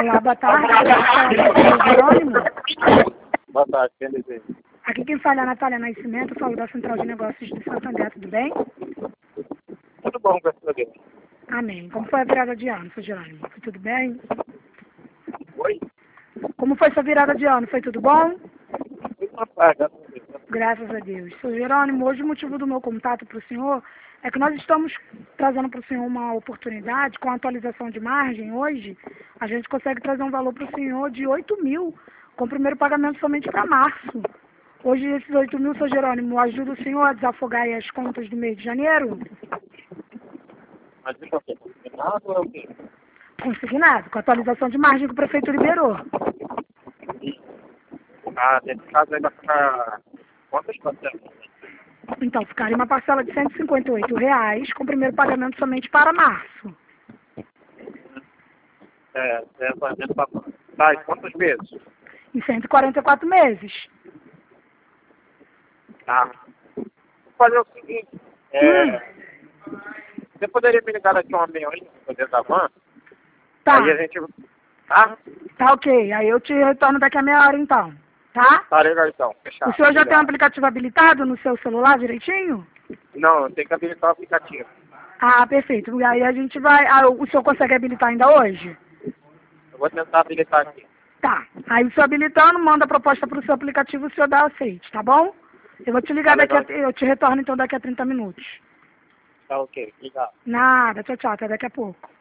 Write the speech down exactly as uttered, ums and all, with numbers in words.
Olá, boa tarde. Eu sou Jerônimo. Boa tarde, quem deseja? Aqui quem fala é a Natália Nascimento, eu falo da Central de Negócios de Santander, tudo bem? Tudo bom, graças a Deus. Amém. Como foi a virada de ano, seu Jerônimo? Foi tudo bem? Oi? Como foi sua virada de ano? Foi tudo bom? Tudo na paz, graças a Deus. Graças a Deus. Seu Jerônimo, hoje o motivo do meu contato para o senhor é que nós estamos trazendo para o senhor uma oportunidade com a atualização de margem. Hoje, a gente consegue trazer um valor para o senhor de oito mil, com o primeiro pagamento somente para março. Hoje, esses oito mil, seu Jerônimo, ajuda o senhor a desafogar aí as contas do mês de janeiro? Mas isso aqui é combinado ou é o quê? Consignado, com a atualização de margem que o prefeito liberou. Ah, nesse caso ainda fica... Quantas parcelas? Então, ficaria uma parcela de cento e cinquenta e oito reais, com o primeiro pagamento somente para março. É, é fazendo pra... Tá, e quantos meses? Em cento e quarenta e quatro meses. Tá. Vou fazer o seguinte, é... Hum. Você poderia me ligar daqui a uma meia hora pra poder da van? Tá. Aí a gente... Tá? Tá ok. Aí eu te retorno daqui a meia hora então. Tá? Tá legal então, fechado. O senhor já tem o Obrigado. aplicativo habilitado no seu celular direitinho? Não, eu tenho que habilitar o aplicativo. Ah, perfeito. E aí a gente vai... Ah, o senhor consegue habilitar ainda hoje? Eu vou tentar habilitar aqui. Tá. Aí o senhor habilitando, manda a proposta para o seu aplicativo, o senhor dá aceite, tá bom? Eu vou te ligar Tá daqui a... legal. Eu te retorno então daqui a trinta minutos. Tá ok, obrigado. Nada. Tchau, tchau. Até daqui a pouco.